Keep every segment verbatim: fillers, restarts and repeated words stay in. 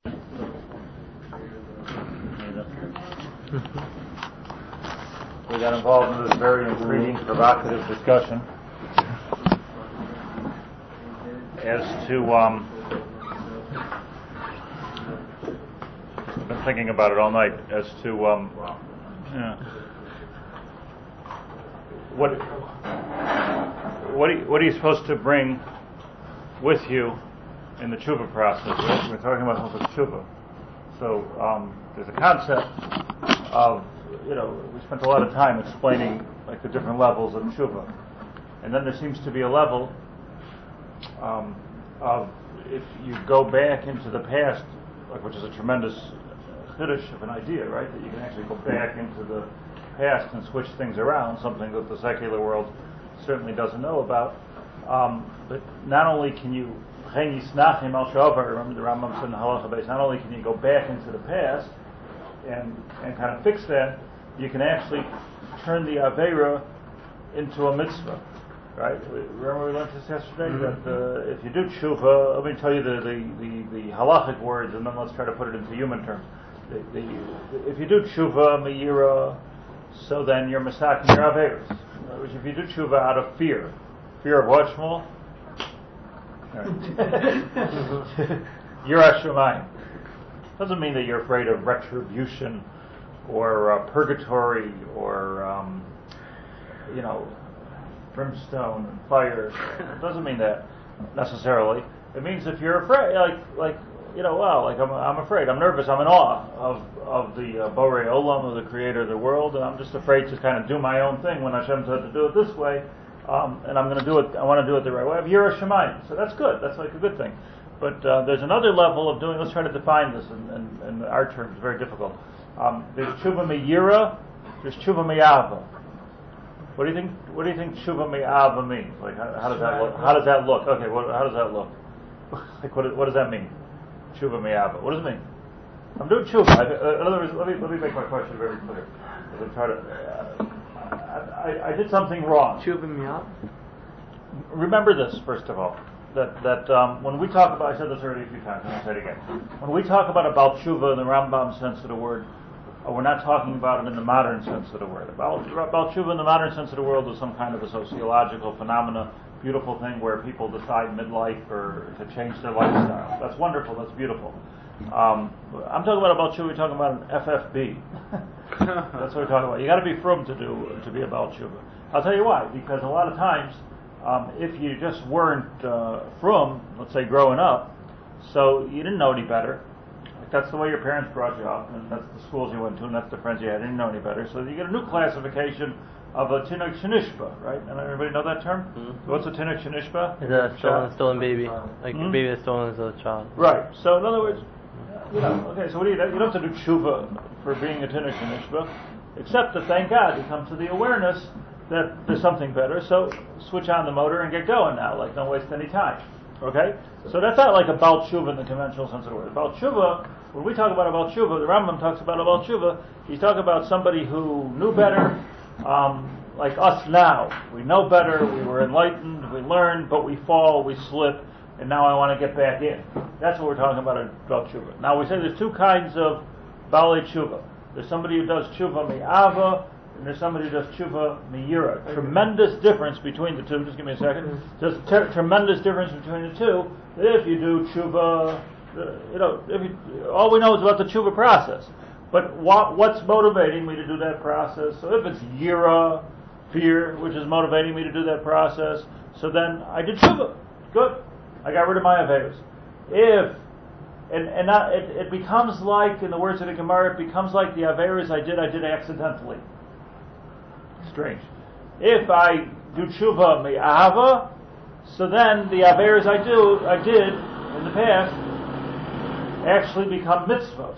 We got involved in this very intriguing, provocative discussion as to, um, I've been thinking about it all night, as to, um, yeah, what, what, are you, what are you supposed to bring with you in the tshuva process? Right? We're talking about Hilchos Tshuva. So um, there's a concept of, you know, we spent a lot of time explaining like the different levels of tshuva, and then there seems to be a level um, of if you go back into the past, like, which is a tremendous chiddush of an idea, right? That you can actually go back into the past and switch things around, something that the secular world certainly doesn't know about. Um, but not only can you remember the Rambam said in Halacha Beis, not only can you go back into the past and and kind of fix that, you can actually turn the Aveira into a mitzvah, right? Remember we learned this yesterday, mm-hmm. that uh, if you do tshuva, let me tell you the, the, the, the halachic words, and then let's try to put it into human terms. The, the, if you do tshuva meira, so then you're misaking your Aveiros. Which if you do tshuva out of fear, fear of what, Shmuel? Yiras Shamayim. Doesn't mean that you're afraid of retribution or uh, purgatory or um, you know, brimstone and fire. It doesn't mean that necessarily. It means if you're afraid, like like you know, well, like I'm I'm afraid, I'm nervous, I'm in awe of of the uh, Borei Olam, of the Creator of the world, and I'm just afraid to kind of do my own thing when Hashem said to do it this way. Um, and I'm going to do it. I want to do it the right way. I have Yiras Shamayim, so that's good. That's like a good thing. But uh, there's another level of doing. Let's try to define this in, in, in our terms. Very difficult. Um, there's tshuva me'yira. There's tshuva me'ava. What do you think? What do you think tshuva me'ava means? Like, how, how does that look? How does that look? Okay, what, how does that look? Like, what, what does that mean? Tshuva me'ava. What does it mean? I'm doing tshuva. I, uh, in other words, let me let me make my question very clear. I'm try to. Uh, I, I did something wrong. Remember this, first of all, that that um, when we talk about, I said this already a few times, and I'll say it again. When we talk about a Baal Tshuva in the Rambam sense of the word, uh, we're not talking about it in the modern sense of the word. Baal, Baal Tshuva in the modern sense of the world is some kind of a sociological phenomena, beautiful thing where people decide midlife or to change their lifestyle. That's wonderful. That's beautiful. Um, I'm talking about a Baal Tshuva. We're talking about an F F B. That's what we're talking about. You got to be frum to do to be a Baal Tshuva. I'll tell you why. Because a lot of times, um, if you just weren't uh, frum, let's say growing up, so you didn't know any better. Like that's the way your parents brought you up, and that's the schools you went to, and that's the friends you had. You didn't know any better, so you get a new classification of a tinuk shenishba, right? And everybody know that term? Mm-hmm. So what's a tinuk shenishba? Is a stolen, stolen baby, like mm-hmm. a baby that's stolen as a child. Right. So in other words, you know, okay. So what do you do? You don't have to do tshuva for being a tinuk shenishba, except that thank God you come to the awareness that there's something better. So switch on the motor and get going now. Like don't waste any time. Okay. So that's not like a Baal Tshuva in the conventional sense of the word. A Baal Tshuva, when we talk about a Baal Tshuva, the Rambam talks about a Baal Tshuva. He's talking about somebody who knew better. Um, like us now, we know better, we were enlightened, we learned, but we fall, we slip, and now I want to get back in. That's what we're talking about about tshuva. Now we say there's two kinds of balei tshuva. There's somebody who does tshuva mi'ava, and there's somebody who does tshuva mi'yira. Tremendous difference between the two. Just give me a second. There's ter- tremendous difference between the two. If you do tshuva, you know, if you, all we know is about the tshuva process. But what, what's motivating me to do that process? So if it's yira, fear, which is motivating me to do that process, so then I did tshuva. Good. I got rid of my Aveiros. If, and, and not, it, it becomes like, in the words of the Gemara, it becomes like the Aveiros I did, I did accidentally. Strange. If I do tshuva me'ahava, so then the Aveiros I do, I did in the past actually become mitzvos.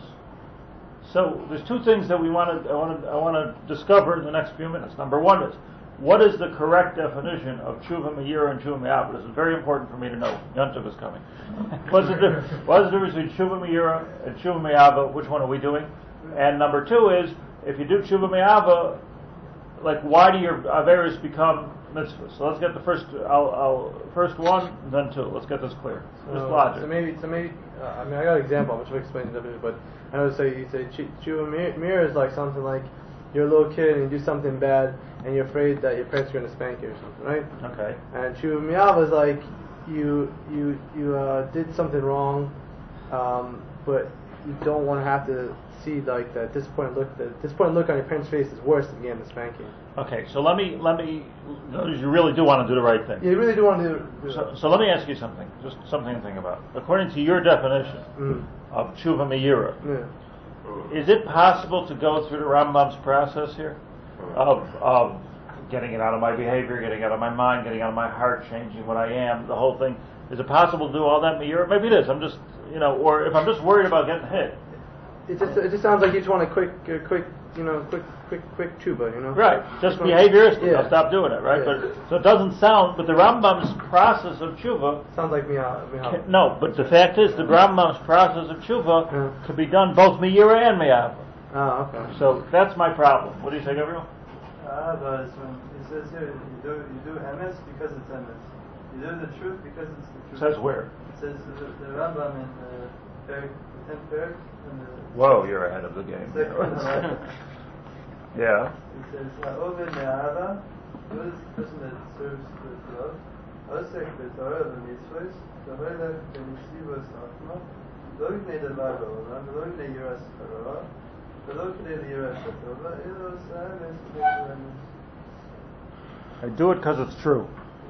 So there's two things that we want to I want to I want to discover in the next few minutes. Number one is, what is the correct definition of tshuva me'yira and tshuva me'ava? This is very important for me to know. Yontav is coming. What's the difference? What's the difference between tshuva me'yira and tshuva me'ava? Which one are we doing? And number two is, if you do tshuva me'ava, like why do your Aveiros become mitzvahs. So let's get the first. I'll, I'll first one, then two. Let's get this clear. So, Just logic. So maybe, so maybe, uh, I mean, I got an example. I'm trying to explain the definition, but I know say you say tshuva mir is like something like you're a little kid and you do something bad and you're afraid that your parents are going to spank you or something, right? Okay. And tshuva mi'ava is like you you you uh, did something wrong, um, but you don't want to have to see like that disappointed look. The disappointed look on your parents' face is worse than getting the spanking. Okay, so let me let me. Notice you really do want to do the right thing. Yeah, you really do want to do. do so, so let me ask you something, just something to think about. According to your definition mm. of tshuva me'ira, yeah. is it possible to go through the Rambam's process here of of getting it out of my behavior, getting it out of my mind, getting it out of my heart, changing what I am, the whole thing? Is it possible to do all that me'ira? Maybe it is. I'm just, you know, or if I'm just worried about getting hit. It just it just sounds like you just want a quick, uh, quick, you know, quick, quick, quick tshuva, you know. Right, just behavioristic. Yeah. I'll stop doing it, right? Yeah. But so it doesn't sound. But the Rambam's process of tshuva. Sounds like me'ah. Can, no, but the fact is, the Rambam's process of tshuva yeah. could be done both me'ira and me'ava. Ah, okay. So that's my problem. What do you say, Gabriel? Ah, but when it says here, you do you do emes because it's emes. You do the truth because it's the truth. It says where? It says the, the Rambam in the Perik, the tenth Perik. Whoa, you're ahead of the game. Yeah. It says, "Ha'ovid me'ahava." Who is the person that serves with love? Osek b'torah v'mitzvos, v'hoylech b'nisivos ha'achma, lo yivnei davar ba'olam, v'lo yivnei yiras ha'ra, v'lo k'dei liyiras ha'tova, ilo sa'emes v'lo emes. I do it because it's true.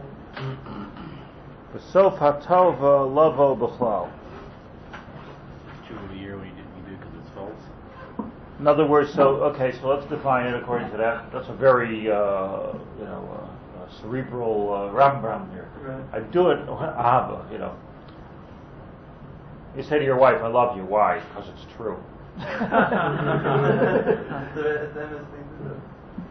V'sof ha'tova lavo b'chlal. Tshuva me'ira when you do you do because it's false. In other words, so okay, so let's define it according to that. That's a very, uh, you know, uh, uh, cerebral uh, Rambam here. Right. I do it, ahava, you know. You say to your wife, "I love you." Why? Because it's true. It's the emes thing to do.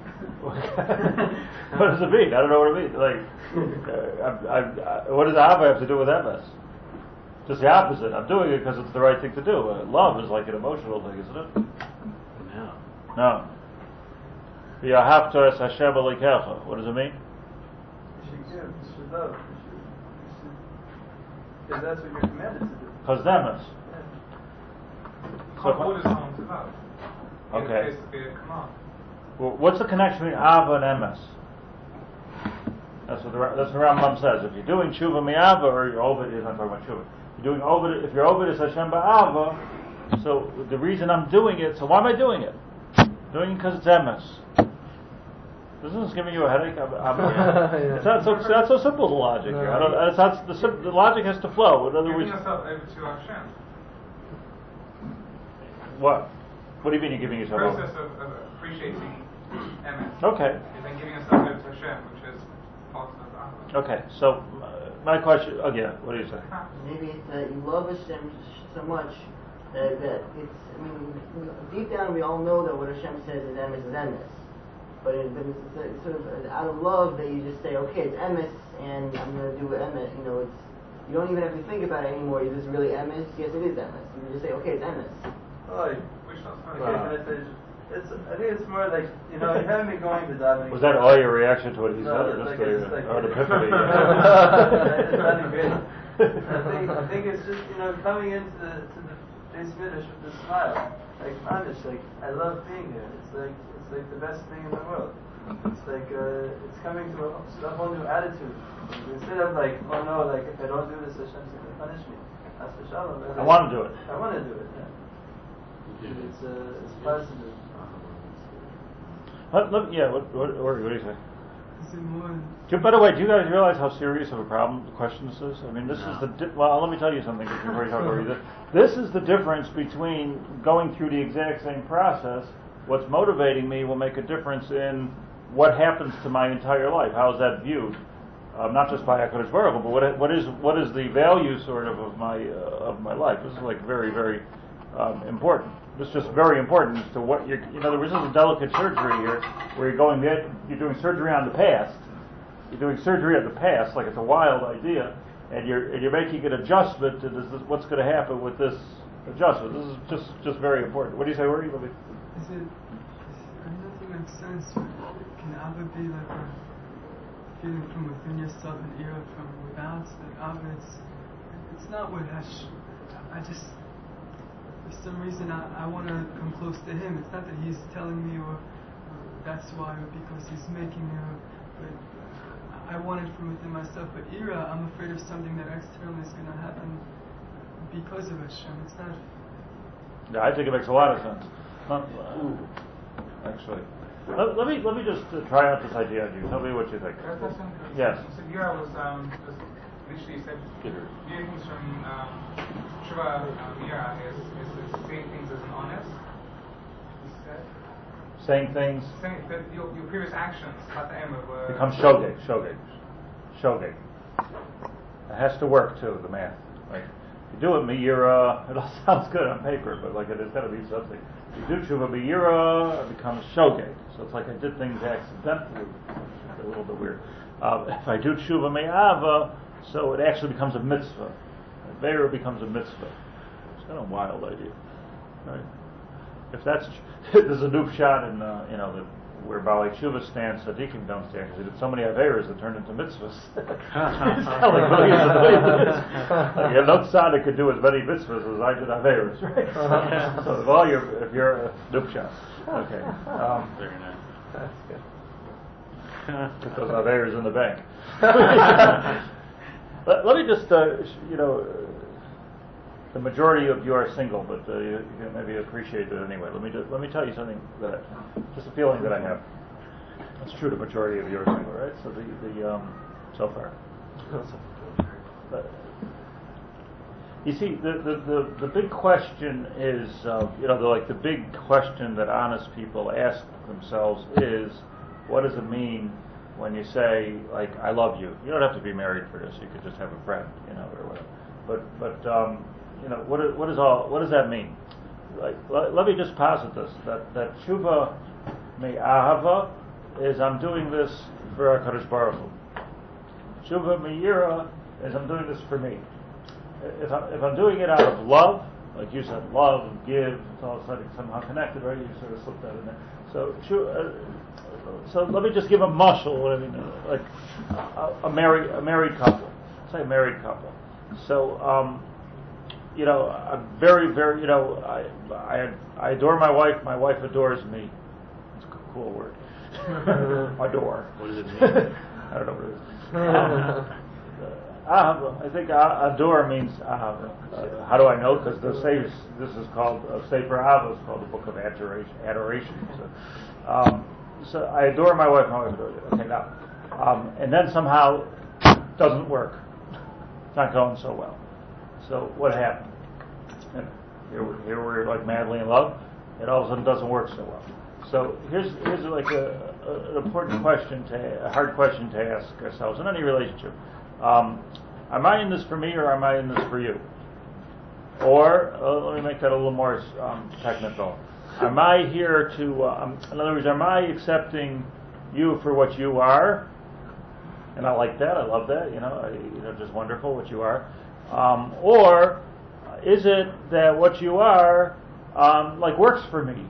What does it mean? I don't know what it means. Like, uh, I, I, I, what does ahava have to do with M S? Just the opposite. I'm doing it because it's the right thing to do. Uh, love is like an emotional thing, isn't it? No. No. V'yahavta es Hashem Elokecha. What does it mean? You should give, you should love, you should, you should, because that's what you're commanded to do. Because them is. Yeah. So, Kavod is home to love. okay. It's basically a command. Well, what's the connection between Ava and M S? That's what the that's what the Rambam says. If you're doing tshuva mi'ava, or you're Ovid, he's not talking about tshuva. You're doing Ovid. If you're Ovid, it's Hashem ba'ava. So the reason I'm doing it. So why am I doing it? Doing it because it's M S. Isn't this giving you a headache? I'm, I'm, Yeah. It's not so, it's not so simple, the logic No. here. I don't, it's not, the, sim- the logic has to flow. In other Giving words, yourself over to Hashem. what? What do you mean you're giving The yourself over? process of, of appreciating M S. Okay. And then giving yourself over to Hashem, which is part of the Okay. So uh, my question again. What do you say? Maybe it's that you love Hashem so much that, that it's, I mean, deep down we all know that what Hashem says is emes is emes. But, it, but it's, it's sort of out of love that you just say, okay, it's emes and I'm going to do emes. You know, it's, you don't even have to think about it anymore. Is this really emes? Yes, it is emes. You just say, okay, it's emes. Oh, Which not okay, message. It's, I think it's more like, you know, you haven't been going to davening. Was that all your reaction to what he No, said, or it's just like- a, it's like- or an epiphany? It's sounding great. I think, I think it's just, you know, coming into the, to the base Midrash with a smile. Like, honest, like, I love being here. It's like, it's like the best thing in the world. It's like, uh, it's coming to a, a whole new attitude. Instead of like, oh no, like, if I don't do this, Hashem's going to punish me. That's for shalom. I want to do it. I want to do it, yeah. It's, uh, it's positive. Let, let, yeah, what, what, what, what do you say? Is it more Do, by the way, do you guys realize how serious of a problem the question this is? I mean, this is the di- well. Let me tell you something before you talk about this. This is the difference between going through the exact same process. What's motivating me will make a difference in what happens to my entire life. How is that viewed? Um, not just by HaKadosh Baruch Hu, but what, what is what is the value sort of of my uh, of my life? This is like very very um, important. This is just very important as to what you're. In other words, this is a delicate surgery here, where you're going. You're doing surgery on the past. You're doing surgery on the past, like it's a wild idea, and you're and you're making an adjustment to this, what's going to happen with this adjustment. This is just just very important. What do you say, Uri? Is it? Is, I mean, nothing makes sense. Can Abba be like a feeling from within yourself and ira from without. That Ava, it's, it's not what Hash. I just, for some reason, I, I want to come close to him. It's not that he's telling me or, or that's why or because he's making me, or, but I want it from within myself. But ira, I'm afraid of something that externally is going to happen because of Hashem. It's not. Yeah, I think it makes a lot of sense. Uh, actually, let, let me let me just uh, try out this idea on you. Tell me what you think. That's not something. Yes. You said Ira was um, just literally said viewing things from um, Shiva um, Ira is, is, is saying things as an honest. He said. Saying things. Saying that your, your previous actions at the end were Become shogeg, shogeg, shogeg. It has to work too. The math. Like you do it meira. It all sounds good on paper, but like it has got to be something. You do tshuva meira, it becomes shogeg. So it's like I did things accidentally. It's a little bit weird. Uh, if I do tshuva me'ava, so it actually becomes a mitzvah. Veira becomes a mitzvah. It's kind of a wild idea, right? If that's there's a new shot in uh, you know the, where Baalei Tshuva stands, Tzaddikim don't stand because he did so many averas that turned into mitzvahs. It's not like millions and millions. Like, yeah, no tzaddik could do as many mitzvahs as I did averas, right? So if all your if you're a new shot, okay. Um, Very nice. That's good. Put those averas in the bank. let, let me just uh, you know. The majority of you are single, but uh, you, you can maybe appreciate it anyway. Let me just, let me tell you something that just a feeling that I have. It's true. The majority of you are single, right? So the the um, so far. But, you see, the, the, the, the big question is, uh, you know, the, like the big question that honest people ask themselves is, what does it mean when you say, like, I love you? You don't have to be married for this. You could just have a friend, you know, or whatever. But but um, you know, what is, what is all? What does that mean? Like, let, let me just posit this: that that tshuva me'ahava is I'm doing this for HaKadosh Baruch Hu. Tshuva me'ira is I'm doing this for me. If I, if I'm doing it out of love, like you said, love and give, it's all suddenly somehow connected, right? You sort of slipped that in there. So uh, so let me just give a mushal. What I mean, uh, like a, a married a married couple. Say a married couple. So, um, you know, I'm very, very, you know, I, I, I adore my wife. My wife adores me. It's a cool word. Adore. What does it mean? I don't know what it is. Um, uh, I think uh, adore means, uh, uh, how do I know? Because the safe, this is called, uh, Sefer Ava is called the Book of Adoration. adoration. So, um, so I adore my wife. My wife adores me. Okay, now, um, and then somehow it doesn't work. It's not going so well. So what happened? And here, we, here we're like madly in love, and all of a sudden it doesn't work so well. So here's here's like a, a, an important question to a hard question to ask ourselves in any relationship. Um, am I in this for me, or am I in this for you? Or uh, let me make that a little more um, technical. Am I here to? Uh, um, in other words, am I accepting you for what you are? And I like that. I love that. You know, I, you know, just wonderful what you are. Um, or is it that what you are, um, like, works for me?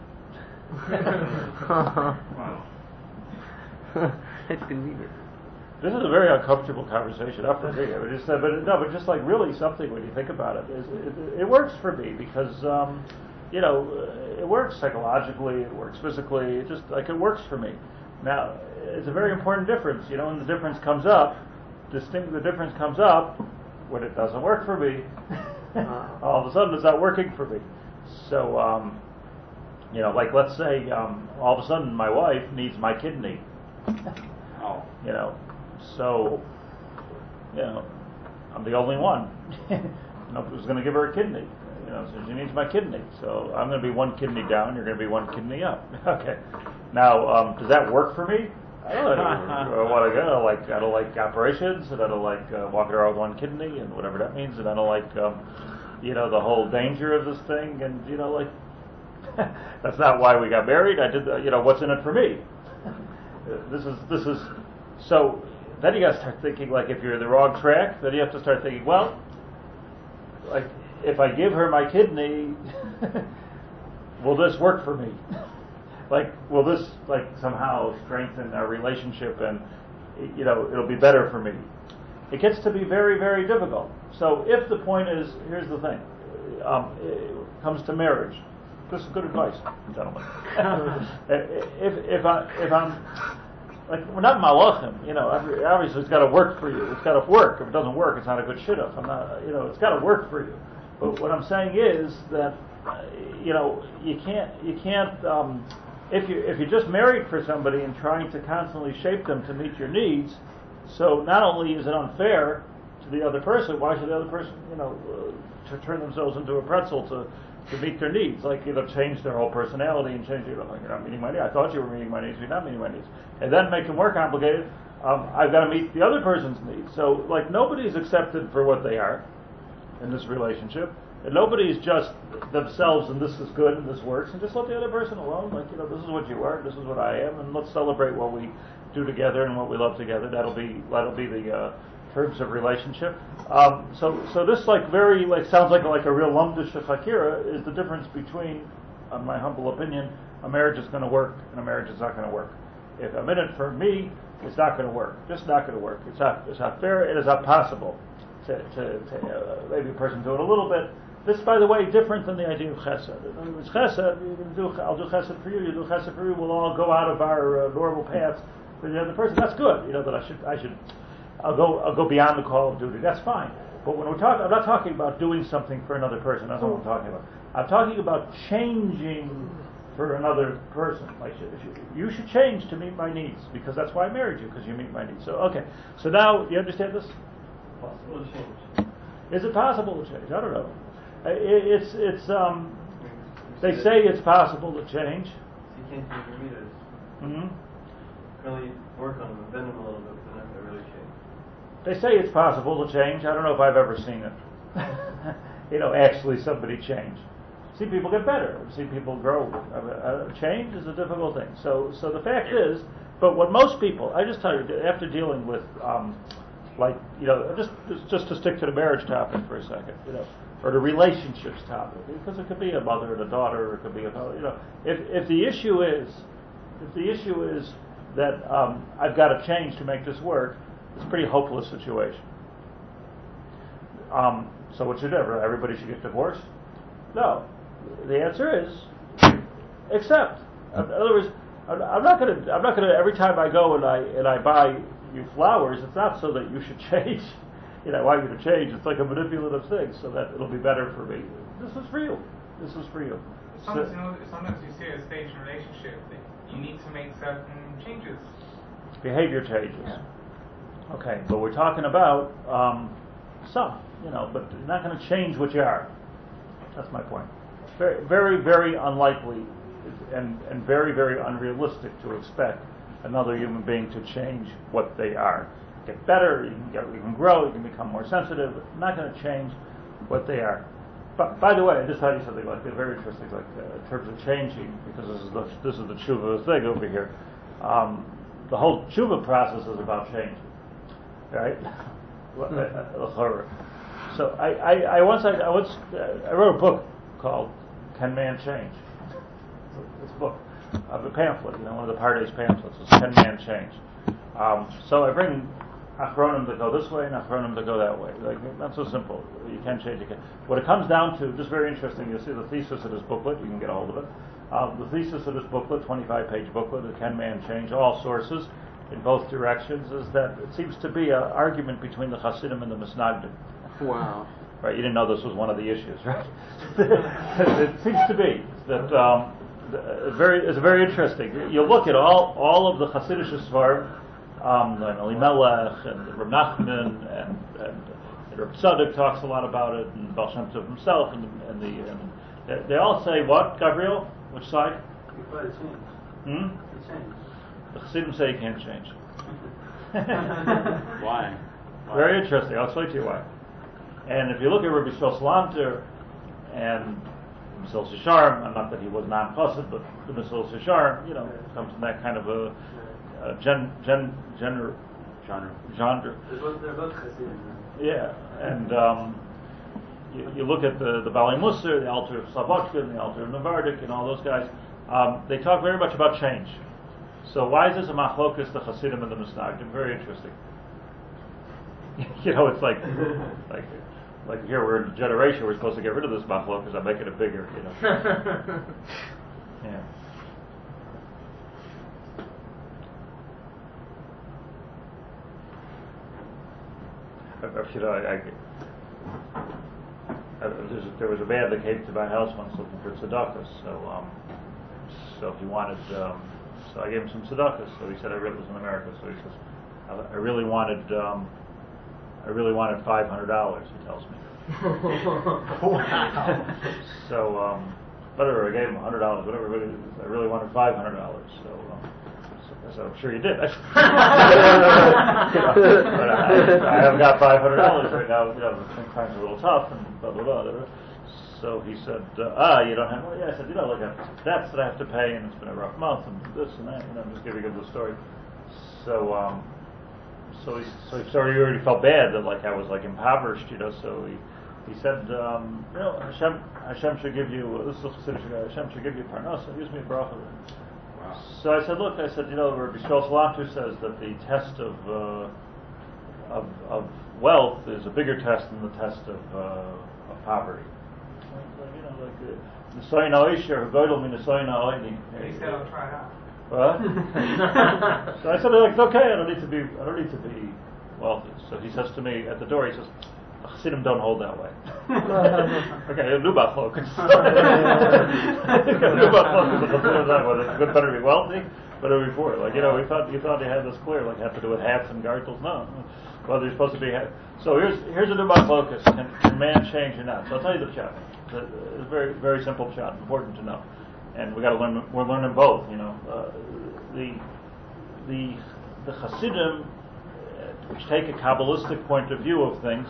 Wow. It's convenient. This is a very uncomfortable conversation, not for me. I mean, just, uh, but no, but just like really something when you think about it, is it, it works for me because um, you know it works psychologically, it works physically, it just like it works for me. Now, it's a very important difference, you know, when the difference comes up, distinct, the difference comes up when it doesn't work for me. All of a sudden, it's not working for me. So, um, you know, like let's say um, all of a sudden my wife needs my kidney. Oh. You know, so, you know, I'm the only one. Nobody's going to give her a kidney. You know, so she needs my kidney. So I'm going to be one kidney down. You're going to be one kidney up. Okay. Now, um, does that work for me? I don't know. What I gotta like, I don't like operations, and I don't like uh, walking around with one kidney, and whatever that means, and I don't like, um, you know, the whole danger of this thing, and you know, like, that's not why we got married. I did, the, you know, what's in it for me? This is this is so. Then you got to start thinking like, if you're in the wrong track, then you have to start thinking, well, like, if I give her my kidney, will this work for me? Like, will this like somehow strengthen our relationship and you know, it'll be better for me. It gets to be very, very difficult. So if the point is, here's the thing, um, it comes to marriage. This is good advice, gentlemen. if if I if I'm like, we're not malachim, you know. Obviously, it's got to work for you. It's got to work. If it doesn't work, it's not a good shidduch. I'm not, you know, it's got to work for you. But what I'm saying is that, you know, you can't you can't um, if you if you're just married for somebody and trying to constantly shape them to meet your needs. So not only is it unfair to the other person, why should the other person, you know, uh, to turn themselves into a pretzel to, to meet their needs? Like, you know, change their whole personality and change, you know, you're not meeting my needs. I thought you were meeting my needs, you're not meeting my needs. And then make it more complicated. Um, I've got to meet the other person's needs. So, like, nobody's accepted for what they are in this relationship. And nobody's just themselves and this is good and this works, and just let the other person alone. Like, you know, this is what you are, this is what I am, and let's celebrate what we do together and what we love together. That'll be that'll be the uh, terms of relationship. Um, so so this like very like sounds like like a real lumdish hakira is the difference between, in my humble opinion, a marriage is going to work and a marriage is not going to work. If I'm in it for me, it's not going to work. Just not going to work. It's not it's not fair. It is not possible to to, to uh, maybe a person do it a little bit. This, by the way, different than the idea of chesed. In other words, chesed, you're going to do, I'll do chesed for you, you do chesed for you, we'll all go out of our uh, normal paths for the other person. That's good. You know, that I should, I should, I'll go, I'll go beyond the call of duty. That's fine. But when we're talking, I'm not talking about doing something for another person. That's not what I'm talking about. I'm talking about changing for another person. Like, you should change to meet my needs, because that's why I married you, because you meet my needs. So, okay. So now, you understand this? Possible to change. Is it possible to change? I don't know. It's it's um. They say it's possible to change. You can't change your meters. Mm-hmm. Really work on them and bend them a little bit, but they're not going to really change. They say it's possible to change. I don't know if I've ever seen it. You know, actually somebody change. See people get better. See people grow. Uh, change is a difficult thing. So so the fact is, but what most people, I just tell you, after dealing with, um, like, you know, just just to stick to the marriage topic for a second, you know, or the relationships topic, because it could be a mother and a daughter, or it could be a, you know, if if the issue is, if the issue is that um, I've got to change to make this work, it's a pretty hopeless situation. Um, so what should ever everybody should get divorced? No. The answer is accept. In other words, I'm not going to. I'm not going to. Every time I go and I and I buy you flowers, it's not so that you should change. You know, I want you to change. It's like a manipulative thing, so that it'll be better for me. This is for you. This is for you. Sometimes, you know, sometimes you see a stage in a relationship that you need to make certain changes. Behavior changes. Yeah. Okay, but we're talking about um, some. You know, but you're not going to change what you are. That's my point. Very, very, very unlikely, and and very, very unrealistic to expect another human being to change what they are. Get better, you can get, you can grow, you can become more sensitive. But not going to change what they are. But by the way, I just tell you something like very interesting, like uh, in terms of changing, because this is the this is the tshuva thing over here. Um, the whole tshuva process is about changing, right? So I, I, I once I, I once uh, I wrote a book called "Can Man Change?" It's a book of a pamphlet, you know, one of the Pardes pamphlets. It's "Can Man Change?" Um, so I bring achronim that go this way and achronim that go that way. Like, not so simple. You can change. You can. What it comes down to, just very interesting. You'll see the thesis of this booklet. You can get a hold of it. Um, the thesis of this booklet, twenty-five page booklet, the "Can Man Change?" All sources in both directions, is that it seems to be an argument between the Hasidim and the Misnagdim. Wow. Right, you didn't know this was one of the issues, right? It seems to be that um, the, very it's very interesting. You look at all all of the Hasidic Sfarim, um, like Elimelech and Reb Nachman and and, and Reb Tzadok talks a lot about it, and Baal Shem Tov himself, and the, and, the, and they, they all say what, Gabriel? Which side? You gotta change. Hmm. You change. The Hasidim say you can't change. Why? Why? Very interesting. I'll explain to you why. And if you look at Rabbi Shlomo Salanter and Mesil Yesharim, not that he was non-chassid, but the Mesil Yesharim, you know, comes in that kind of a, a gen, gen, gener, Genre. genre. They're both, they're both Hasidim. Yeah, and um, you, you look at the the Baalei Musar, the Alter of Slobodkin, the Alter of Navardik, and all those guys. Um, they talk very much about change. So why is this a machlokas, the Hasidim and the Misnagdim? Very interesting. You know, it's like, like, like here we're in a generation we're supposed to get rid of this machlokas. I'm making it bigger. You know. Yeah. You know, I, I, I, there was a man that came to my house once looking for tzedakahs. So, um, so he wanted. Um, so I gave him some tzedakahs. So he said, "I really was in America." So he says, "I, I really wanted. Um, I really wanted five hundred dollars." He tells me. Wow. So, um, whatever I gave him, a hundred dollars, whatever. I really wanted five hundred dollars. So. Um, I said, I'm sure you did. But I, I haven't got five hundred dollars right now. You know, times are a little tough, and blah, blah, blah, blah. So he said, uh, ah, you don't have, well, yeah. I said, you know, like, I have debts that I have to pay, and it's been a rough month, and this and that. You know, I'm just giving him the story. So, um, so he, so he sort of already felt bad that, like, I was, like, impoverished, you know, so he, he said, um, you know, Hashem, Hashem should give you, this is a Chassidish guy, Hashem should give you parnasa, gives me a bracha. So I said, look, I said, you know, Rabbi Shmuel Salanter says that the test of, uh, of of wealth is a bigger test than the test of uh, of poverty. Like, you know, like Nisoyin ha'osher ha'godol min nisoyin ha'oini. He said, I'll try it out. What? So I said, like, it's okay. I don't need to be. I don't need to be wealthy. So he says to me at the door, he says, Chassidim don't hold that way. Okay, new machlokas. New machlokas. The Chassidim that way. It's good, better to be wealthy, better to be poor. Like, you know, we thought you thought you had this clear, like have to do with hats and gartels. No, well, they're supposed to be. Hat. So here's here's a new machlokas. Can, can man change or not? So I'll tell you the pshat. It's a very very simple pshat. Important to know, and we got to learn. We're learning both. You know, uh, the the the Chassidim, which take a Kabbalistic point of view of things.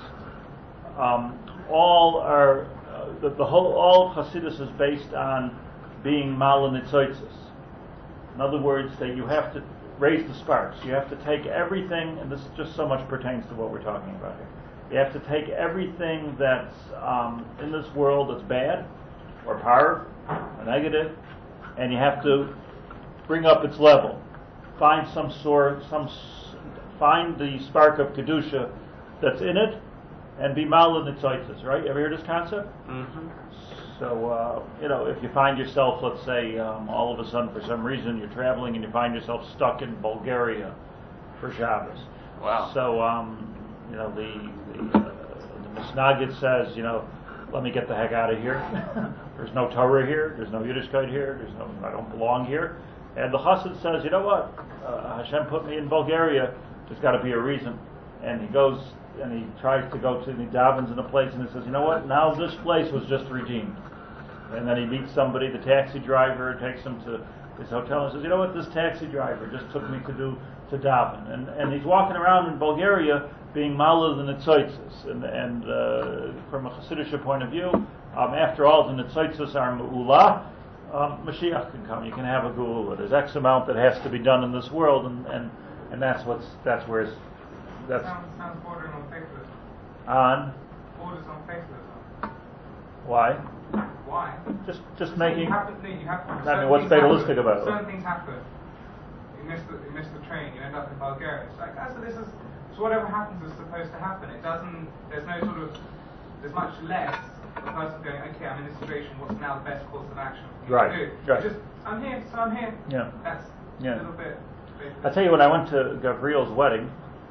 Um, all are uh, the, the whole all Hasidus is based on being malanitzoitzes. In other words, that you have to raise the sparks. You have to take everything, and this just so much pertains to what we're talking about here. You have to take everything that's um, in this world that's bad, or power, or negative, and you have to bring up its level. Find some sort, some find the spark of kedusha that's in it. And be malin nitzoitzes, right? Ever heard this concept? Mm-hmm. So, uh, you know, if you find yourself, let's say, um, all of a sudden, for some reason, you're traveling and you find yourself stuck in Bulgaria for Shabbos. Wow. So, um, you know, the the, uh, the Misnagid says, you know, let me get the heck out of here. There's no Torah here. There's no Yiddishkeit here. There's no, I don't belong here. And the Chassid says, you know what? Uh, Hashem put me in Bulgaria. There's got to be a reason. And he goes. And he tries to go to, and he davens in a place, and he says, you know what, now this place was just redeemed. And then he meets somebody, the taxi driver, takes him to his hotel, and says, you know what, this taxi driver just took me to do, to daven. And and he's walking around in Bulgaria being malul the nitzoitzes. And, and uh, from a Hasidic point of view, um, after all, the nitzoitzes are me'ulah, um, Mashiach can come, you can have a geula. There's X amount that has to be done in this world, and, and, and that's what's, that's where it's, that's sounds, sounds bordering on faithless. On? Borders on faithless. Why? Why? Just just So making. You have to think, you have to, I mean, what's fatalistic about it? Certain things happen. You miss the, you miss the train, you end up in Bulgaria. It's like, ah, so this is, so whatever happens is supposed to happen. It doesn't, there's no sort of, there's much less the person going, okay, I'm in this situation, what's now the best course of action for me right. to do? Right. It's just, I'm here, so I'm here. Yeah. That's yeah. a little bit. I tell you, when I went to Gavriel's wedding,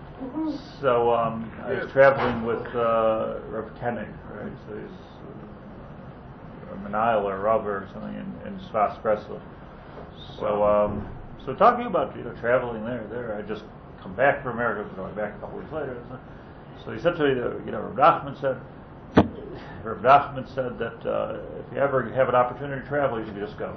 so um, I was traveling with uh, Rav Koenig, right? So he's uh, a Menayel or Rav or something in, in Sfas Breslov. So, um, so talking about you know traveling there, there, I just come back from America, going back a couple weeks later. So he said to me, that, you know, Rav Nachman said, Rav Nachman said that uh, if you ever have an opportunity to travel, you should just go.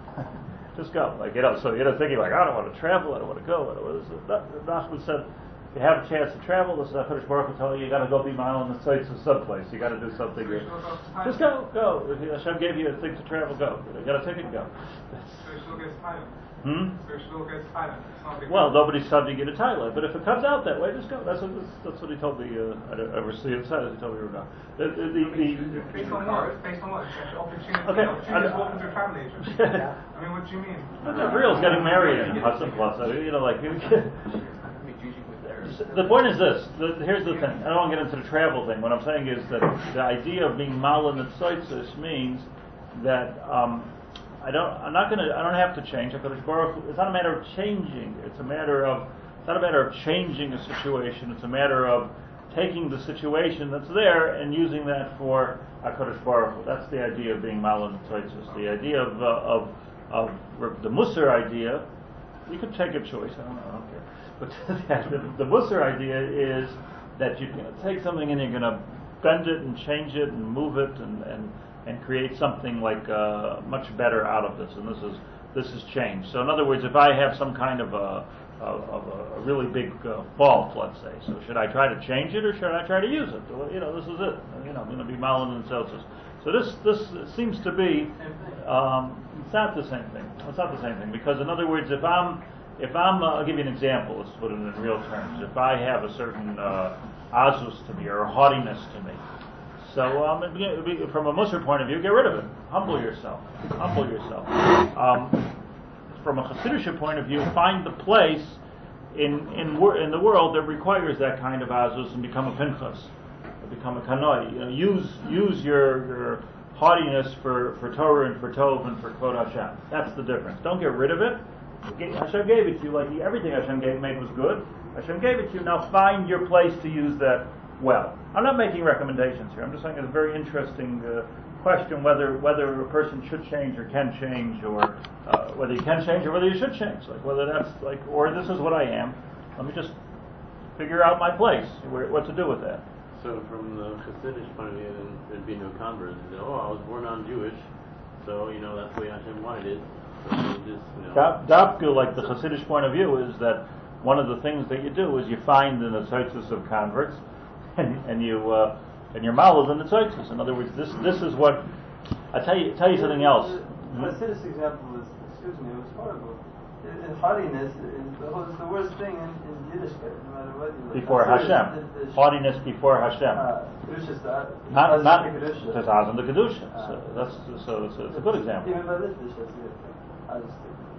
Just go, like you know. So you know, thinking like, I don't want to travel, I don't want to go. I don't want to. Nachman said, you have a chance to travel, this is HaKadosh Baruch Hu telling you, you got to go be mile in the sights of someplace. You got to do something. So you still go to Thailand. Just go, go. If Hashem gave you a thing to travel, go. You got a ticket, go. So you still go to Thailand. Hmm? So you still go to Thailand. It's not a big Well, deal. nobody's sending you to Thailand, but if it comes out that way, just go. That's what that's, that's what he told me. Uh, I don't ever see it said. He told me to go. The, the, the, the, Based on what? Based on what? The opportunity. Okay, The opportunity I- to walk into a travel agent. Yeah. I mean, what do you mean? Real's getting married in Hudson Plus. I mean, you know, like. The point is this. The, here's the thing. I don't want to get into the travel thing. What I'm saying is that the idea of being malin and tzotzis means that um, I don't. I'm not going to. I don't have to change. HaKadosh Baruch Hu- It's not a matter of changing. It's a matter of. It's not a matter of changing a situation. It's a matter of taking the situation that's there and using that for HaKadosh Baruch Hu. That's the idea of being malin and tzotzis. The idea of uh, of of the Musar idea. You could take a choice. I don't know. I don't care. But the, the Musar idea is that you're going to take something and you're going to bend it and change it and move it and, and, and create something like uh, much better out of this. And this is this is change. So in other words, if I have some kind of a of, of a, a really big uh, fault, let's say, so should I try to change it or should I try to use it? Well, you know, this is it. You know, I'm going to be malin and Celsius. So this this seems to be um, it's not the same thing. It's not the same thing because in other words, if I'm If I'm, uh, I'll give you an example. Let's put it in real terms. If I have a certain uh, azus to me or haughtiness to me, so um, it'd be, it'd be, from a Musar point of view, get rid of it. Humble yourself. Humble yourself. Um, from a Hasidic point of view, find the place in in wor- in the world that requires that kind of azus and become a pinchas, or become a kanoi. You know, use use your your haughtiness for, for Torah and for Tov and for Kvod Hashem. That's the difference. Don't get rid of it. Hashem gave it to you, like everything Hashem gave, made was good. Hashem gave it to you. Now find your place to use that well. I'm not making recommendations here. I'm just saying it's a very interesting uh, question whether whether a person should change or can change, or uh, whether you can change or whether you should change. Like whether that's like, or this is what I am. Let me just figure out my place, where, what to do with that. So from the Hasidic point of view, then there'd be no converts. They'd say, oh, I was born non-Jewish, so you know that's the way Hashem wanted it. Just, you know. Dafka, like the Hasidic point of view, is that one of the things that you do is you find the tzaitzis of converts, and, and you uh, and you're malad in the tzaitzis. In other words, this this is what I tell you. Tell you something else. The Hasidic example was, excuse me, it was horrible. It, it, haughtiness is the, is the worst thing in, in Yiddishkeit, no matter what you look. Before Hashem, the, the, haughtiness before Hashem. Uh, Kedusha is the Not not the Kedusha. the Taz and the Kedusha. Uh, So that's so it's, it's a good example. Even by this dish, that's good. I just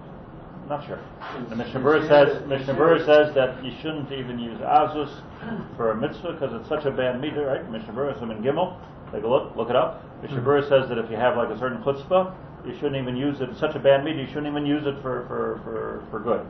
Not sure. The It's- Mishnah it's Berurah shared- says it's Mishnah shared. Berurah says that you shouldn't even use azus for a mitzvah because it's such a bad meter, right? Mishnah Berurah, Simon Gimel. Take a look. Look it up. Mishnah Berurah says that if you have like a certain chutzpah, you shouldn't even use it. It's such a bad meter. You shouldn't even use it for for for, for good.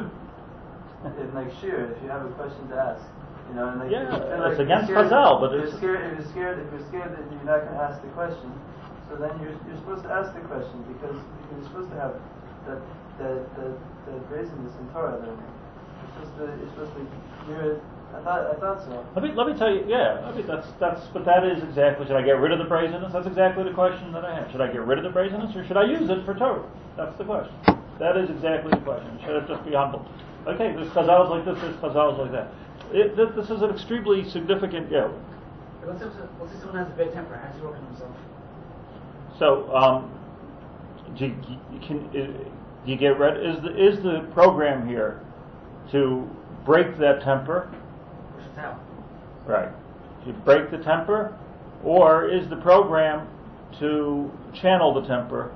It's like sheer, if you have a question to ask. You know, and like, Yeah, you feel it's like you're against scared- Chazal, but if it's- you're scared. If you're scared, if you're scared that you're not going to ask the question, so then you're you're supposed to ask the question because you're supposed to have that that that, that brazenness in Torah learning. You're supposed to you're supposed to hear it. I thought I thought so. Let me let me tell you. Yeah, I mean that's that's but that is exactly. Should I get rid of the brazenness? That's exactly the question that I have. Should I get rid of the brazenness or should I use it for Torah? That's the question. That is exactly the question. Should it just be humble? Okay, there's chazals like this. There's chazals like that. It, th- this is an extremely significant. Yeah. Let's say, let's say someone has a bad temper. How does he work on himself? So, um, do you, you can uh, do you get rid? Is the is the program here to break that temper? Which is how? Right. To break the temper, or is the program to channel the temper?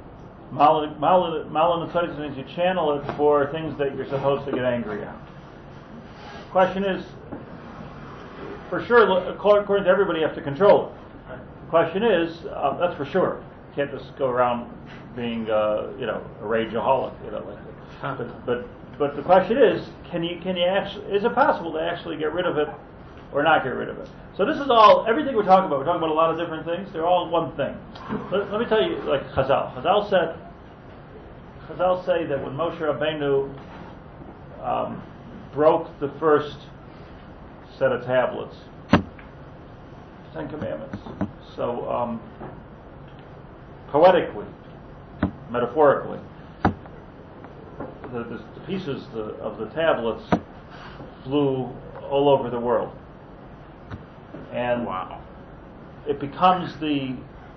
Malin means you channel it for things that you're supposed to get angry at. Question is, for sure, according to everybody, you have to control it. The question is, uh, that's for sure. You can't just go around being, uh, you know, a rageaholic, you know, like that. But, but but the question is, can you can you actually? Is it possible to actually get rid of it, or not get rid of it? So this is all everything we're talking about. We're talking about a lot of different things. They're all one thing. Let, let me tell you, like Chazal. Chazal said. Chazal say that when Moshe Rabbeinu um, broke the first set of tablets, Ten Commandments. So um, poetically, metaphorically, the, the, the pieces the, of the tablets flew all over the world. And Wow. it becomes the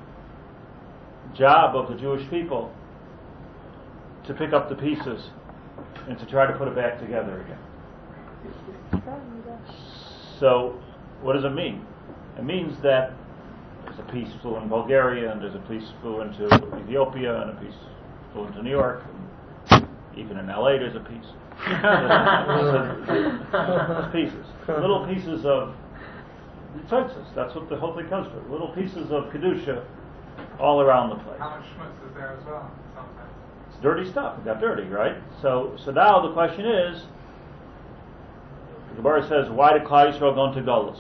job of the Jewish people to pick up the pieces and to try to put it back together again. So, what does it mean? It means that there's a piece flew in Bulgaria, and there's a piece flew into Ethiopia, and a piece flew into New York, and even in L A there's a piece. There's pieces. Little pieces of tzitzis. That's what the whole thing comes from. Little pieces of Kedusha all around the place. How much schmutz is there as well, sometimes? It's dirty stuff. It got dirty, right? So so now the question is, the Gemara says, why did Klal Yisrael go into Golus?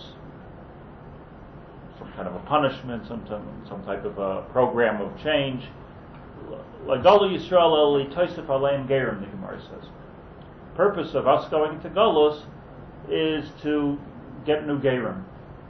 Some kind of a punishment, some some type of a program of change. Like Golus Yisrael el Tosef Aleim Gerim, the Gemara says. Purpose of us going into Golus is to get new Gerim.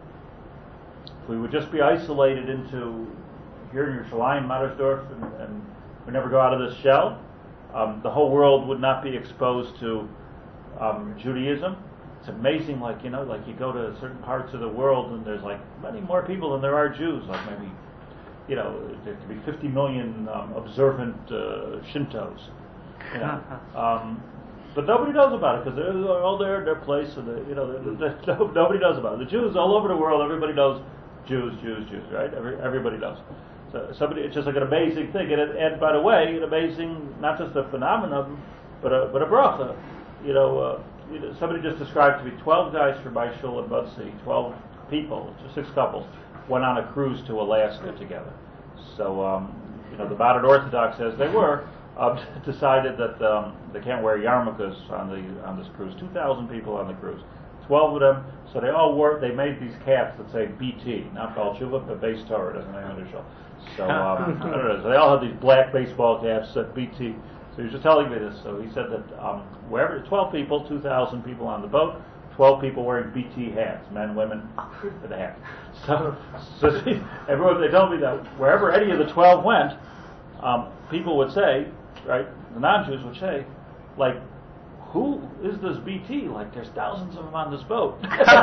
If we would just be isolated into here in Yerushalayim, Mattersdorf, and, and we never go out of this shell, um, the whole world would not be exposed to um, Judaism. It's amazing, like, you know, like you go to certain parts of the world and there's like many more people than there are Jews, like maybe, you know, there could be fifty million um, observant uh, Shintos, you know. Um, but nobody knows about it because they're all there in their place, and they, you know, they're, they're, nobody knows about it. The Jews all over the world, everybody knows Jews, Jews, Jews, right? Every, everybody knows. So somebody, it's just like an amazing thing, and, it, and by the way, an amazing, not just a phenomenon, but a but a bracha. You know, uh, you know, somebody just described to me twelve guys from my shul in Monsey, twelve people, just six couples, went on a cruise to Alaska together. So, um, you know, the modern Orthodox, as they were, uh, decided that um, they can't wear yarmulkes on the on this cruise. Two thousand people on the cruise, twelve of them. So they all wore. They made these caps that say B T, not Baal Tshuva, but Base Torah. Doesn't name of the show. So um, I don't know. So they all had these black baseball caps that B T. So he was just telling me this. So he said that um, wherever twelve people, two thousand people on the boat, twelve people wearing B T hats, men, women, with a hat. So, so see, everyone, they told me that wherever any of the twelve went, um, people would say, right, the non-Jews would say, like, who is this B T? Like, there's thousands of them on this boat.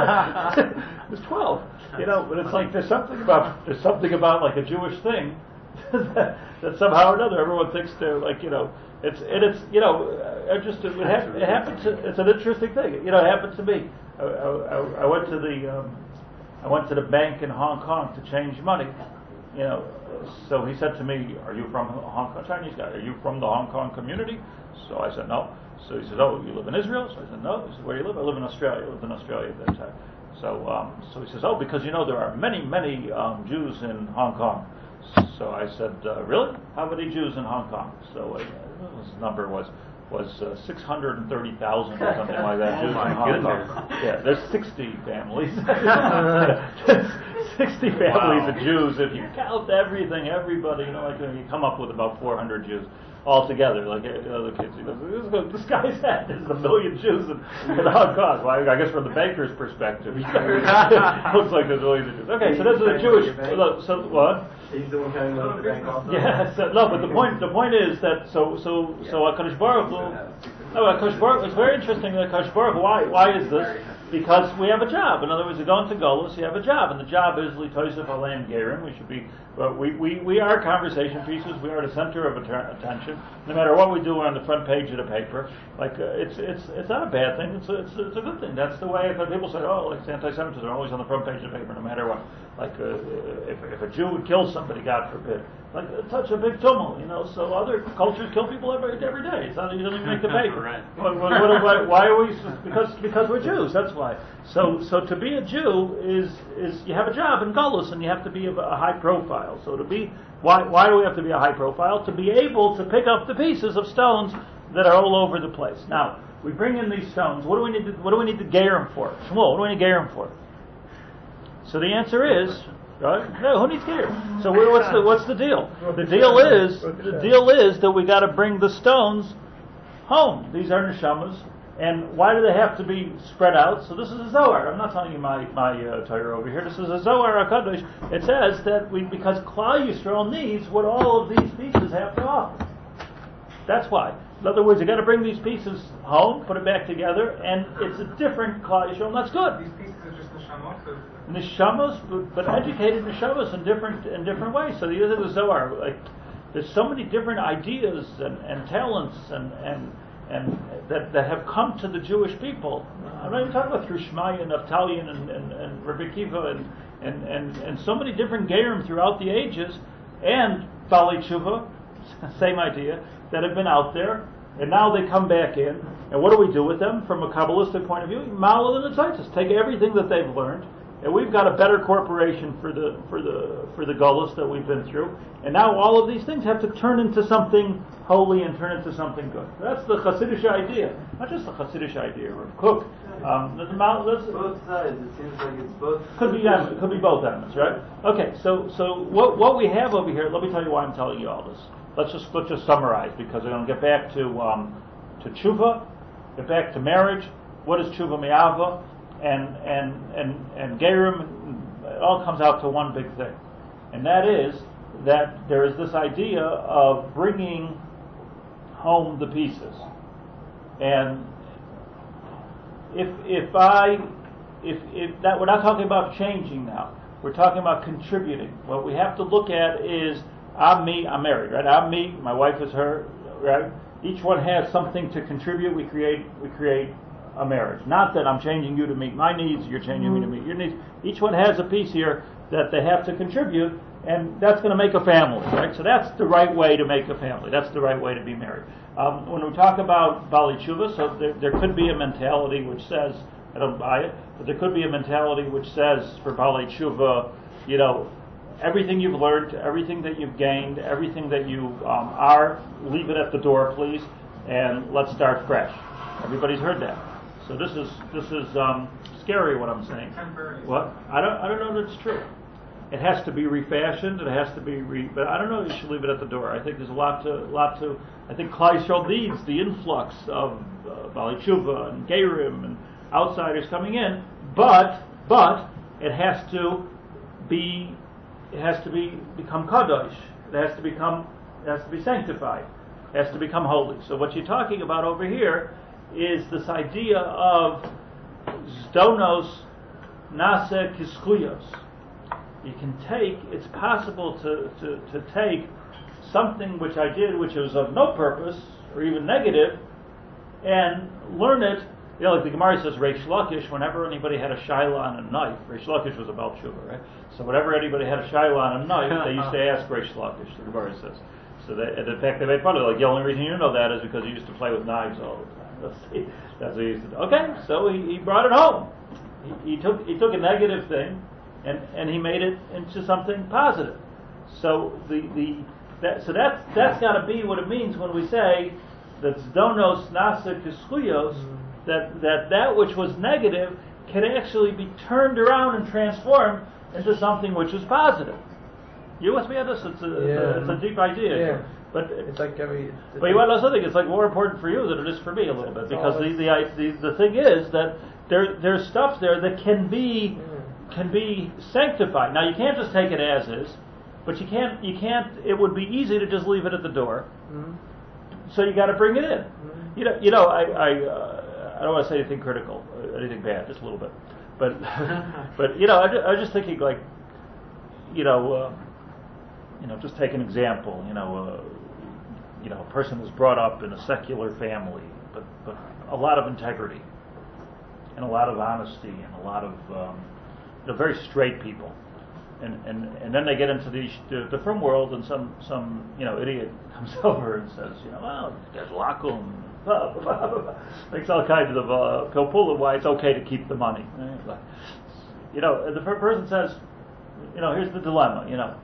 There's twelve, you know. But it's like there's something about there's something about like a Jewish thing that, that somehow or another everyone thinks they're like, you know. It's and it's you know uh, just it, ha- it happens. It's an interesting thing. You know, it happened to me. I, I, I went to the um, I went to the bank in Hong Kong to change money. You know, so he said to me, "Are you from Hong Kong?" Chinese guy. "Are you from the Hong Kong community?" So I said, "No." So he said, "Oh, you live in Israel?" So I said, "No." He said, "Where do you live?" "I live in Australia." I lived in Australia at that time. So um, so he says, "Oh, because you know there are many many um, Jews in Hong Kong." So I said, uh, "Really? How many Jews in Hong Kong?" So uh, his number was was uh, six hundred thirty thousand or something like that. Oh Jews my in Hong goodness. Kong. Yeah, there's sixty families. sixty families Wow. of Jews. If you count everything, everybody, you know, like you come up with about four hundred Jews altogether. Like you know, the kids, he goes, this guy's had there's a million Jews in, in Hong Kong. Well, I guess from the banker's perspective, looks like there's millions of Jews. Okay, so this is a Jewish. So what? He's the one carrying money to the bank also. Yeah, so, no, but the point the point is that so so so HaKadosh Baruch Hu, no, HaKadosh Baruch Hu, it's very interesting that HaKadosh Baruch Hu, why why is this? Because we have a job. In other words, you go into Golus, you have a job, and the job is Litosef Aleim Gerim. We should be, well, we, we we are conversation pieces. We are the center of att- attention. No matter what we do, we're on the front page of the paper. Like uh, it's it's it's not a bad thing. It's a, it's a, it's a good thing. That's the way. Because people say, oh, like anti-Semitism are always on the front page of the paper, no matter what. Like uh, if if a Jew would kill somebody, God forbid, like it's such a big tumult, you know. So other cultures kill people every every day. It's not, it doesn't even make the paper. Right. What, what, what, why, why are we? Because because we're Jews. That's why. So so to be a Jew is is you have a job in Golus and you have to be of a high profile. So to be why why do we have to be a high profile? To be able to pick up the pieces of stones that are all over the place. Now we bring in these stones. What do we need to what do we need to gerim for? Shmuel, what do we need gerim for? So the answer is, right? No, who needs gerim? So what's the what's the deal? The deal is the deal is that we got to bring the stones home. These are neshamas, and why do they have to be spread out? So this is a Zohar. I'm not telling you my my uh, Torah over here. This is a Zohar HaKadosh. It says that we because Klal Yisrael needs what all of these pieces have to offer. That's why. In other words, you got to bring these pieces home, put it back together, and it's a different Klal Yisrael, and that's good. These pieces are just the shamot of Neshamos, but, but educated neshamos in different in different ways. So the other Zohar, like, there's so many different ideas and, and talents and and and that, that have come to the Jewish people. I'm not even talking about through Shmaya and Naftali and and, and Rabbi Kiva and and, and and so many different Gerim throughout the ages, and Bali Tshuva, same idea, that have been out there, and now they come back in. And what do we do with them from a Kabbalistic point of view? Malad and Tzaitis, take everything that they've learned. And we've got a better corporation for the for the for the gullus that we've been through, and now all of these things have to turn into something holy and turn into something good. That's the Hasidic idea, not just the Hasidic idea. Or Cook, um, the, the, the, both sides. It seems like it's both. Could be yeah, could be both elements, right? Okay, so so what what we have over here. Let me tell you why I'm telling you all this. Let's just let's just summarize, because we're going to get back to um, to tshuva, get back to marriage. What is tshuva me'ava? And and and and Gerim, it all comes out to one big thing, and that is that there is this idea of bringing home the pieces. And if if I if if that we're not talking about changing now, we're talking about contributing. What we have to look at is I'm me, I'm married, right? I'm me, my wife is her, right? Each one has something to contribute. We create we create. a marriage. Not that I'm changing you to meet my needs, you're changing me to meet your needs. Each one has a piece here that they have to contribute, and that's going to make a family, right? So that's the right way to make a family. That's the right way to be married. Um, when we talk about Bali Tshuva, so there, there could be a mentality which says, I don't buy it, but there could be a mentality which says for Bali Tshuva, you know, everything you've learned, everything that you've gained, everything that you um, are, leave it at the door, please, and let's start fresh. Everybody's heard that. So this is this is um, scary what I'm saying. What? I don't I don't know that it's true. It has to be refashioned. It has to be re. But I don't know. You should leave it at the door. I think there's a lot to lot to. I think Klal Yisrael needs the influx of uh, Bali Tshuva and Gerim and outsiders coming in. But but it has to be it has to be become kadosh. It has to become it has to be sanctified. It has to become holy. So what you're talking about over here is this idea of zdonos nase kiskuyos. You can take, it's possible to, to, to take something which I did which was of no purpose or even negative and learn it. You know, like the Gemara says, Reish Lakish, whenever anybody had a shaila on a knife, Reish Lakish was a Baal Tshuva, right? So whenever anybody had a shaila on a knife, they used to ask Reish Lakish, the Gemara says. So they, and in fact, they made fun of it. Like, the only reason you know that is because he used to play with knives all the time. That's, that's what he used to do. Okay, so he, he brought it home. He, he took he took a negative thing, and, and he made it into something positive. So the the that so that's that's got to be what it means when we say that zdonos nasa kiskuyos, that that that which was negative can actually be turned around and transformed into something which is positive. You with me on this? It's a, yeah. it's a deep idea. Yeah. But it's like every. But you want to know something? It's like more important for you than it is for me a little bit, because the the the, the thing is that there there's stuff there that can be mm. can be sanctified. Now you can't just take it as is, but you can't you can't. It would be easy to just leave it at the door. Mm. So you got to bring it in. Mm. You know you know I I, uh, I don't want to say anything critical, anything bad, just a little bit, but but you know I, I was just thinking like you know. Uh, You know, just take an example. You know, uh, you know, a person was brought up in a secular family, but but a lot of integrity, and a lot of honesty, and a lot of um, you know, very straight people, and and and then they get into the the, the frum world, and some some you know idiot comes over and says, you know, well, there's lakum, blah, blah, blah, blah, makes all kinds of uh, pilpula why it's okay to keep the money. Right? You know, and the person says, you know, here's the dilemma. You know.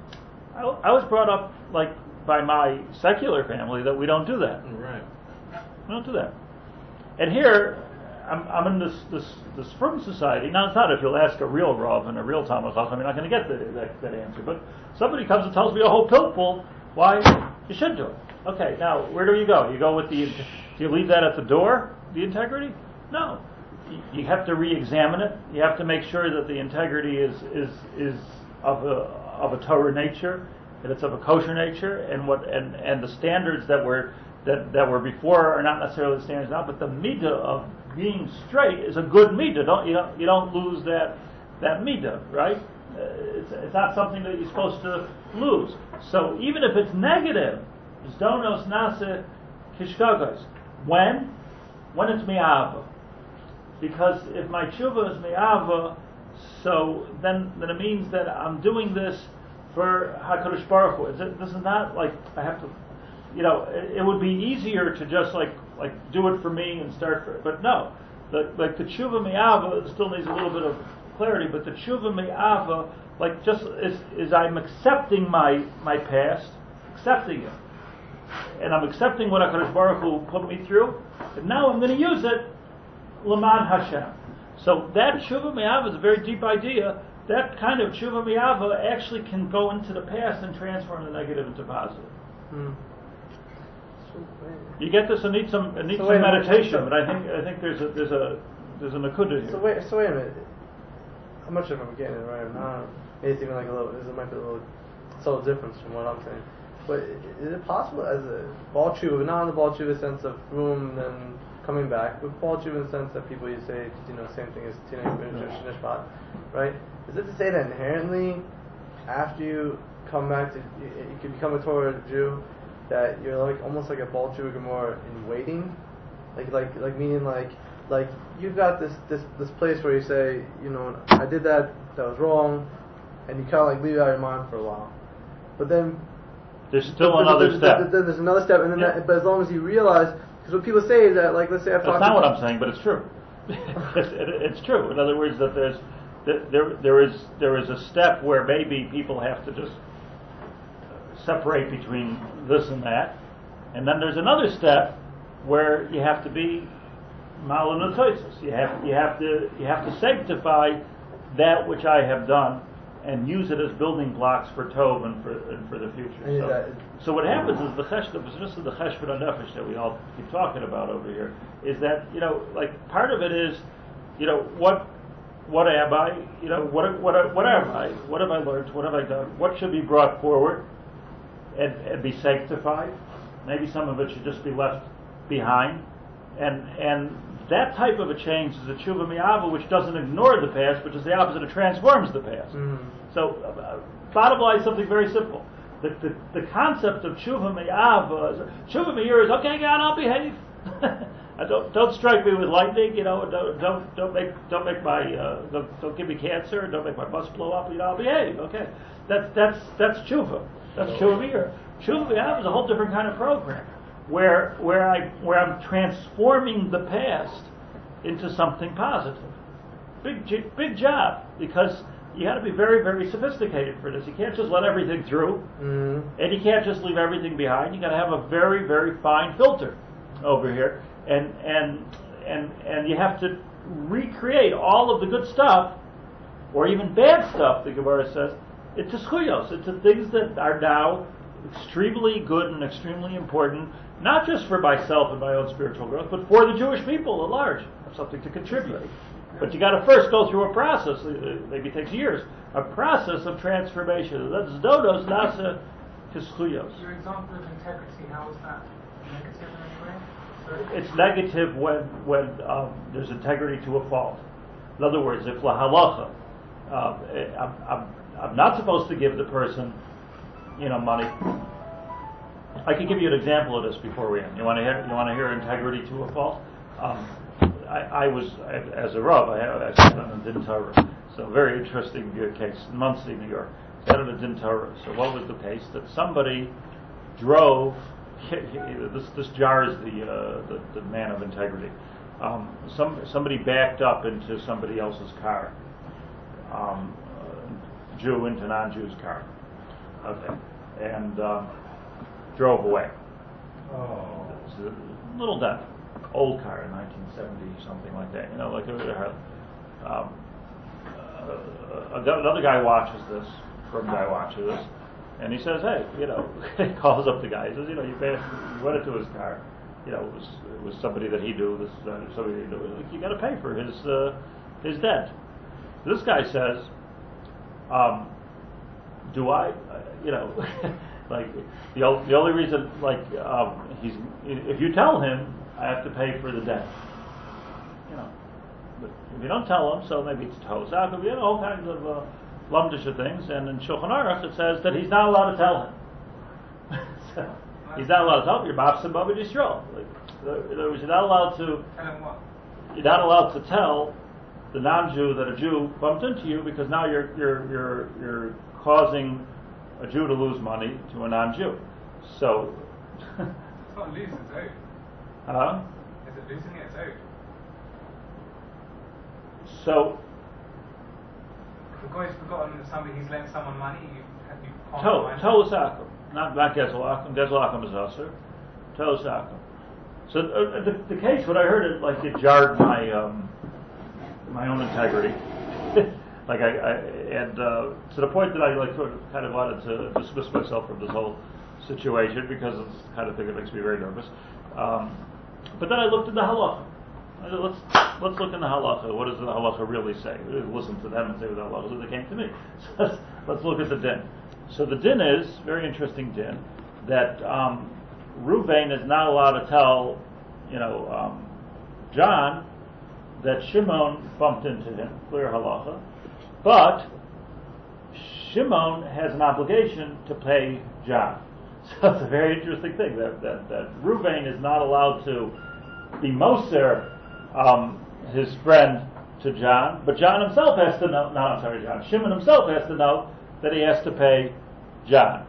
I was brought up like by my secular family that we don't do that. Right. We don't do that. And here, I'm, I'm in this this this frum society. Now it's not if you'll ask a real Rav and a real Talmud Chacham, you're not going to get the, that, that answer. But somebody comes and tells me a whole pilpul why you should do it. Okay, now where do you go? You go with the. Do you leave that at the door? The integrity? No. You, you have to re-examine it. You have to make sure that the integrity is is is of a of a Torah nature, that it's of a kosher nature, and what and, and the standards that we're that, that were before are not necessarily the standards now, but the midah of being straight is a good midah. Don't you don't you don't lose that that midah, right? Uh, it's, it's not something that you're supposed to lose. So even if it's negative, zdonos nase kishkagos. When? When it's mi'ava. Because if my tshuva is mi'ava, so then, then it means that I'm doing this for HaKadosh Baruch Hu. This is not like I have to, you know, it, it would be easier to just like like do it for me and start for, but no. The, like the tshuva mi'ava still needs a little bit of clarity, but the tshuva mi'ava, like just is, is I'm accepting my, my past, accepting it. And I'm accepting what HaKadosh Baruch Hu put me through, and now I'm going to use it L'man Hashem. So that tshuva mi'ava is a very deep idea. That kind of tshuva mi'ava actually can go into the past and transform the negative into positive. Hmm. You get this? It needs some it needs so some wait, meditation, so, but I think I think there's a there's a there's a nakuda here. So wait, so wait a minute. I'm not sure if I'm getting it right or not. Maybe it's even like a little. This might be a little subtle difference from what I'm saying. But is it possible as a ball tshuva, not in the ball tshuva sense of room and coming back, but ball tshuva in the sense that people you say, you know, same thing as tinei nishpat, right? Is it to say that inherently, after you come back to, you, you can become a Torah Jew, that you're like almost like a ball tshuva gemara in waiting, like like like meaning like like you've got this this this place where you say, you know, I did that, that was wrong, and you kind of like leave it out of your mind for a while, but then. There's still But another there's, step. Then there's another step, and then Yeah. that, but as long as you realize, because what people say is that, like, let's say I've That's talked not to what I'm saying, but it's true. it's, it, it's true. In other words, that there's that there there is there is a step where maybe people have to just separate between this and that, and then there's another step where you have to be malanotosis. You have you have to you have to sanctify that which I have done and use it as building blocks for Tov and for and for the future. And So, that- so what happens is the cheshbon, just the cheshbon nefesh that we all keep talking about over here, is that, you know, like part of it is, you know, what what am I? You know, what what what am I? What have I learned? What have I done? What should be brought forward and, and be sanctified? Maybe some of it should just be left behind, and and that type of a change is a tshuva mi'ava, which doesn't ignore the past, which is the opposite. It transforms the past. Mm. So, uh, bottom line is something very simple. The, the, the concept of tshuva mi'ava, is, tshuva mi'ira is, okay, God, I'll behave. I don't don't strike me with lightning. You know, don't don't don't make don't make my uh, don't, don't give me cancer. Don't make my bus blow up. You know, I'll behave. Okay, that's that's that's tshuva. That's tshuva mi'ira. Tshuva mi'ava is a whole different kind of program, where where I where I'm transforming the past into something positive. Big big job, because you got to be very very sophisticated for this. You can't just let everything through, Mm-hmm. and you can't just leave everything behind. You got to have a very very fine filter over here, and and and and you have to recreate all of the good stuff, or even bad stuff. The Gemara says into schuyos, into things that are now extremely good and extremely important, not just for myself and my own spiritual growth, but for the Jewish people at large. Have something to contribute. But you got to first go through a process. Maybe it takes years. A process of transformation. That's dodos nasa kischuyos. Your example of integrity, how is that negative in any way? So It's negative when when um, there's integrity to a fault. In other words, if la halacha, um, I'm, I'm I'm not supposed to give the person, you know, money. I can give you an example of this before we end. You want to hear? You want to hear integrity to a fault? Um, I, I was, as a Rav, I, I sat on a Din Torah. So very interesting uh, case in Monsey, New York. Sat on a Din Torah. So what was the case? That somebody drove. This this jars the uh, the, the man of integrity. Um, some somebody backed up into somebody else's car. Um, uh, Jew into non-Jew's car. Okay, and um, drove away. Oh. It's a little dent. Old car, nineteen seventy, something like that. You know, like a, um, uh, another guy watches this. From guy watches this, and he says, "Hey, you know," he calls up the guy. He says, "You know, you, passed, you went into his car. You know, it was it was somebody that he knew. This uh, somebody he knew. You got to pay for his uh, his dent." This guy says, um, "Do I? Uh, you know, Like the o- the only reason, like um, he's if you tell him, I have to pay for the debt. You know, but if you don't tell him, so maybe it's tosak, you know, all kinds of uh, lumdisha things. And in Shulchan Aruch it says that he's not allowed to tell him. So, he's not allowed to tell him. You're mafsim b'avad Yisrael. Like, in other words, you're not allowed to. Tell him what? You're not allowed to tell the non-Jew that a Jew bumped into you, because now you're you're you're you're causing a Jew to lose money to a non-Jew. So. It's not losing, it's owed. Huh? Is it losing it? It's owed. So. If the guy's forgotten that somebody he's lent someone money, you have you To Tosakum, not not Gezalakum. Gezalakum is usher. Tosakum. So uh, the the case, what I heard, it like it jarred my um, my own integrity. Like I, I and uh, to the point that I like sort of kind of wanted to dismiss myself from this whole situation, because it's the kind of thing that makes me very nervous. Um, but then I looked at the halacha. I said, let's let's look in the halacha. What does the halacha really say? We didn't listen to them and say what the halacha is. They came to me. So let's, let's look at the din. So the din is very interesting din that um, Ruvain is not allowed to tell, you know, um, John that Shimon bumped into him. Clear halacha. But Shimon has an obligation to pay John. So it's a very interesting thing that that, that Ruvain is not allowed to be moser um, his friend to John, but John himself has to know. No, I'm sorry, John. Shimon himself has to know that he has to pay John.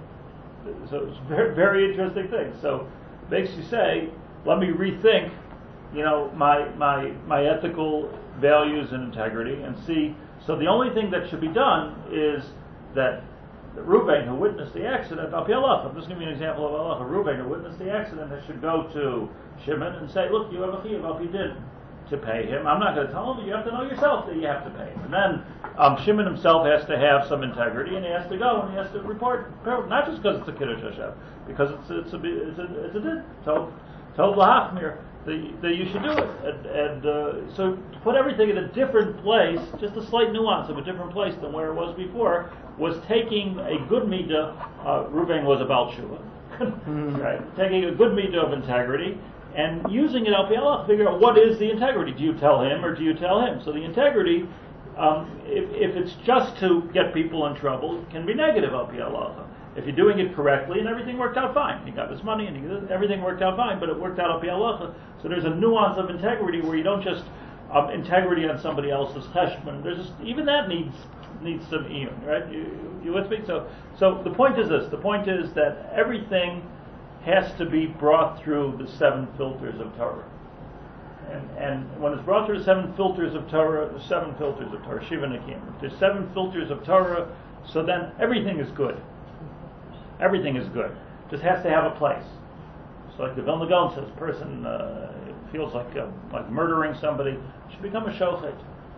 So it's a very, very interesting thing. So it makes you say, let me rethink, you know, my my my ethical values and integrity, and see. So the only thing that should be done is that Ruvain, who witnessed the accident, Al Pi Halacha, I'm just giving you an example of Halacha, Ruvain, who witnessed the accident, should go to Shimon and say, look, you have a chiyuv Al Pi Din to pay him. I'm not going to tell him, but you have to know yourself that you have to pay him. And then um, Shimon himself has to have some integrity, and he has to go and he has to report, not just because it's a Kiddush Hashem, because it's it's a it's a, it's a din. Told told Lahachmir that, that you should do it. And, and uh, so to put everything in a different place, just a slight nuance of a different place than where it was before, was taking a good midah. Uh, Ruvain was about Shuvah, right? Taking a good midah of integrity and using it Al Pi Halacha to figure out what is the integrity. Do you tell him or do you tell him? So the integrity, um, if, if it's just to get people in trouble, it can be negative Al Pi Halacha. If you're doing it correctly and everything worked out fine, he got his money and he, everything worked out fine, but it worked out Al Pi Halacha. So there's a nuance of integrity where you don't just um, integrity on somebody else's cheshbon. There's just, even that needs needs some iyun, right? You, you with me? So so the point is this. The point is that everything has to be brought through the seven filters of Torah. And and when it's brought through the seven filters of Torah, the seven filters of Torah, Shiva Nakim. If there's seven filters of Torah, so then everything is good. Everything is good. Just has to have a place. So like the Vilna Gaon says, person uh, feels like uh, like murdering somebody, should become a shochet.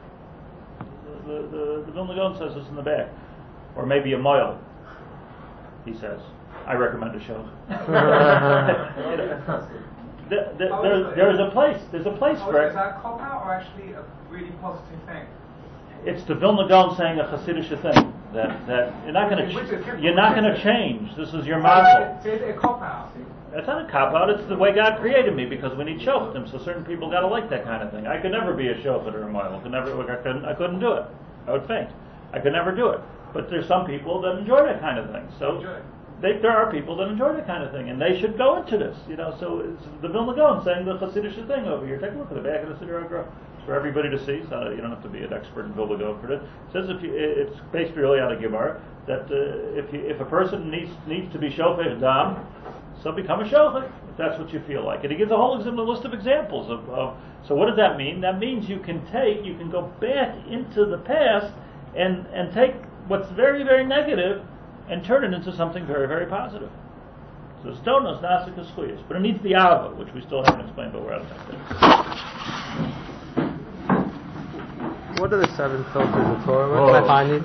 The, the, the, the Vilna Gaon says this in the back. Or maybe a moil, he says. I recommend a show. the, the, there, there's a place. There's a place oh, for it. Is that a cop out or actually a really positive thing? It's the Vilna Gaon saying a Hasidic thing that that you're not going to ch- you're not going to change. This is your model. So is it a cop out? It's not a cop out. It's the way God created me, because we need shoftim. So certain people got to like that kind of thing. I could never be a shofet or a moil. I could never. I couldn't. I couldn't do it. I would faint. I could never do it. But there's some people that enjoy that kind of thing. So. Enjoy. They, there are people that enjoy that kind of thing, and they should go into this, you know. So it's the Vilna Gaon saying the Hasidic thing over here. Take a look at the back of the Siddur HaGra. It's for everybody to see. So you don't have to be an expert in Vilna Gaon for it. It says if you, it's based really on a Gemara that uh, if you, if a person needs needs to be shofet dam, so become a shofet if that's what you feel like. And he gives a whole example, list of examples of, of. So what does that mean? That means you can take, you can go back into the past and and take what's very very negative and turn it into something very, very positive. So stonos nasikas chuyas, but it needs the ava, which we still haven't explained, but we're out of time. What are the seven filters of Torah? Where can I find these?